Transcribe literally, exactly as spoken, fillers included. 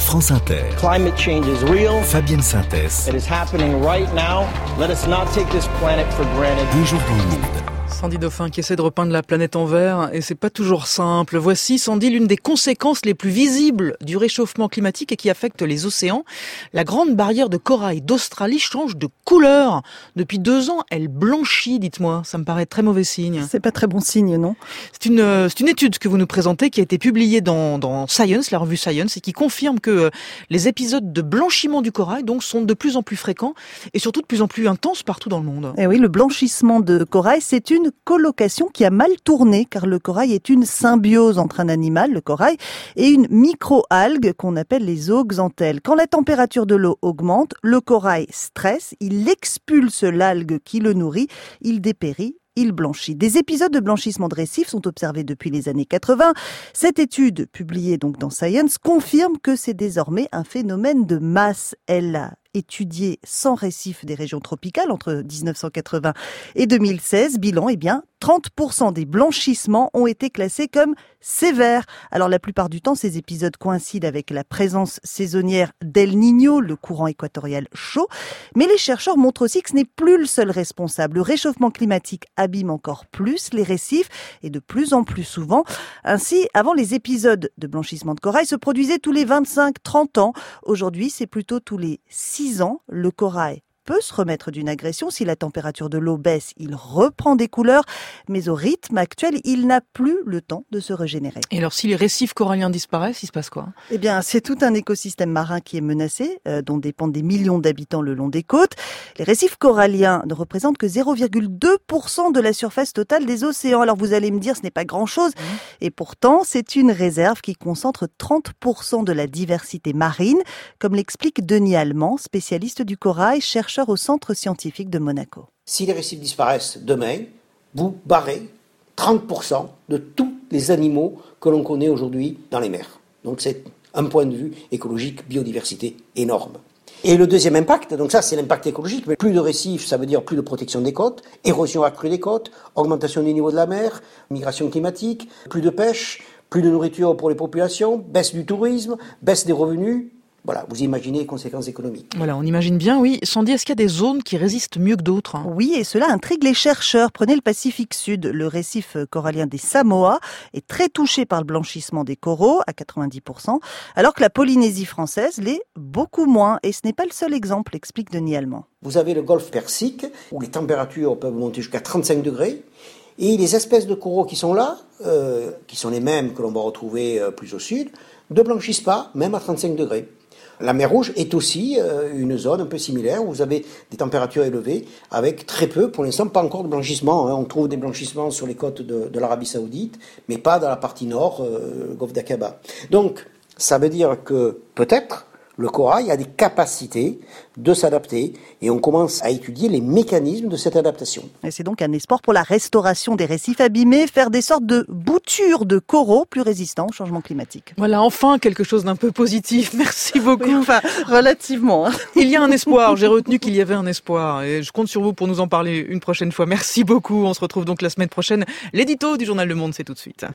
France Inter. Climate change is real. Fabienne Synthèse. It is happening right now. Let us not take this planet for granted. Bonjour dans le monde. Sandy Dauphin qui essaie de repeindre la planète en vert, et c'est pas toujours simple. Voici, Sandy, l'une des conséquences les plus visibles du réchauffement climatique et qui affecte les océans. La grande barrière de corail d'Australie change de couleur. Depuis deux ans, elle blanchit, dites-moi. Ça me paraît très mauvais signe. C'est pas très bon signe, non? C'est une, c'est une étude que vous nous présentez qui a été publiée dans, dans Science, la revue Science, et qui confirme que les épisodes de blanchiment du corail donc sont de plus en plus fréquents et surtout de plus en plus intenses partout dans le monde. Eh oui, le blanchissement de corail, c'est une colocation qui a mal tourné, car le corail est une symbiose entre un animal, le corail, et une micro-algue qu'on appelle les zooxanthelles. Quand la température de l'eau augmente, le corail stresse, il expulse l'algue qui le nourrit, il dépérit. Il blanchit. Des épisodes de blanchissement de récifs sont observés depuis les années quatre-vingts. Cette étude, publiée donc dans Science, confirme que c'est désormais un phénomène de masse. Elle a étudié cent récifs des régions tropicales entre dix-neuf cent quatre-vingts et deux mille seize. Bilan, eh bien, trente pour cent des blanchissements ont été classés comme sévères. Alors la plupart du temps, ces épisodes coïncident avec la présence saisonnière d'El Niño, le courant équatorial chaud. Mais les chercheurs montrent aussi que ce n'est plus le seul responsable. Le réchauffement climatique abîme encore plus les récifs et de plus en plus souvent. Ainsi, avant, les épisodes de blanchissement de corail se produisaient tous les vingt-cinq à trente ans. Aujourd'hui, c'est plutôt tous les six ans. Le corail peut se remettre d'une agression. Si la température de l'eau baisse, il reprend des couleurs. Mais au rythme actuel, il n'a plus le temps de se régénérer. Et alors, si les récifs coralliens disparaissent, il se passe quoi? Eh bien, c'est tout un écosystème marin qui est menacé, euh, dont dépendent des millions d'habitants le long des côtes. Les récifs coralliens ne représentent que zéro virgule deux pour cent de la surface totale des océans. Alors, vous allez me dire, ce n'est pas grand-chose. Mmh. Et pourtant, c'est une réserve qui concentre trente pour cent de la diversité marine, comme l'explique Denis Allemand, spécialiste du corail, chercheur au Centre scientifique de Monaco. Si les récifs disparaissent demain, vous barrez trente pour cent de tous les animaux que l'on connaît aujourd'hui dans les mers. Donc c'est un point de vue écologique, biodiversité énorme. Et le deuxième impact, donc ça c'est l'impact écologique, mais plus de récifs, ça veut dire plus de protection des côtes, érosion accrue des côtes, augmentation du niveau de la mer, migration climatique, plus de pêche, plus de nourriture pour les populations, baisse du tourisme, baisse des revenus. Voilà, vous imaginez les conséquences économiques. Voilà, on imagine bien, oui. Sandy, est-ce qu'il y a des zones qui résistent mieux que d'autres? Oui, et cela intrigue les chercheurs. Prenez le Pacifique Sud. Le récif corallien des Samoa est très touché par le blanchissement des coraux, à quatre-vingt-dix pour cent, alors que la Polynésie française l'est beaucoup moins. Et ce n'est pas le seul exemple, explique Denis Allemand. Vous avez le golfe Persique, où les températures peuvent monter jusqu'à trente-cinq degrés. Et les espèces de coraux qui sont là, euh, qui sont les mêmes que l'on va retrouver euh, plus au sud, ne blanchissent pas, même à trente-cinq degrés. La mer Rouge est aussi euh, une zone un peu similaire où vous avez des températures élevées avec très peu, pour l'instant, pas encore de blanchissement. Hein. On trouve des blanchissements sur les côtes de, de l'Arabie Saoudite, mais pas dans la partie nord, euh, le golfe d'Aqaba. Donc, ça veut dire que peut-être le corail a des capacités de s'adapter et on commence à étudier les mécanismes de cette adaptation. Et c'est donc un espoir pour la restauration des récifs abîmés, faire des sortes de boutures de coraux plus résistants au changement climatique. Voilà, enfin quelque chose d'un peu positif. Merci beaucoup. Oui, enfin, relativement. Hein. Il y a un espoir. J'ai retenu qu'il y avait un espoir et je compte sur vous pour nous en parler une prochaine fois. Merci beaucoup. On se retrouve donc la semaine prochaine. L'édito du journal Le Monde, c'est tout de suite.